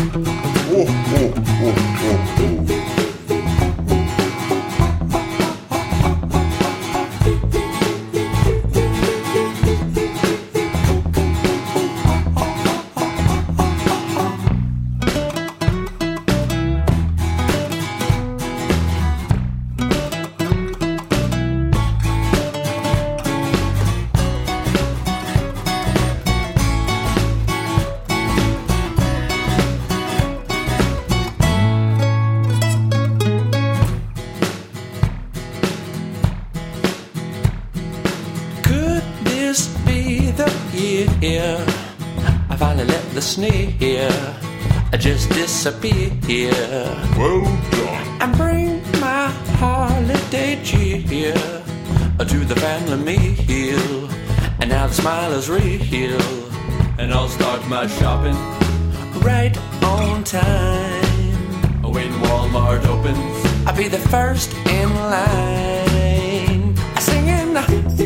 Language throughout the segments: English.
Oh, oh, oh, oh, oh. Here, I finally let the sneer just disappear. Well done. And bring my holiday cheer to the family meal. And now the smile is real. And I'll start my shopping right on time. When Walmart opens, I'll be the first in line. I singing.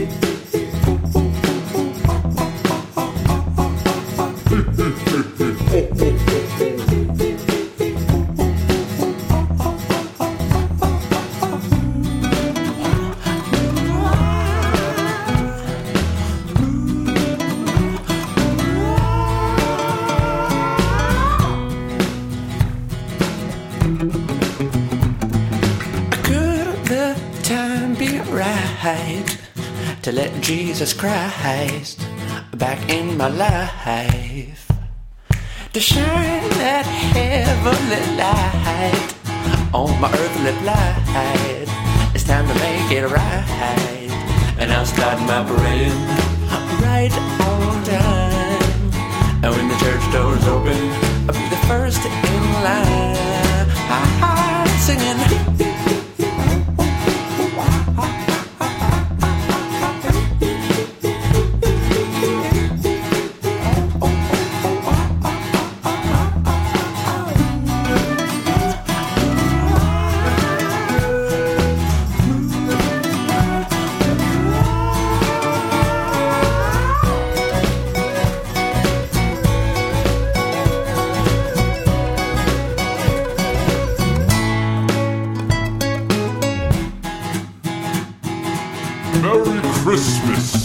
Could the time be right to let Jesus Christ back in my life? To shine that heavenly light on my earthly plight. It's time to make it right. And I'll start my praying right on time. And when the church doors open, I'll be the first in line. Singing. Merry Christmas.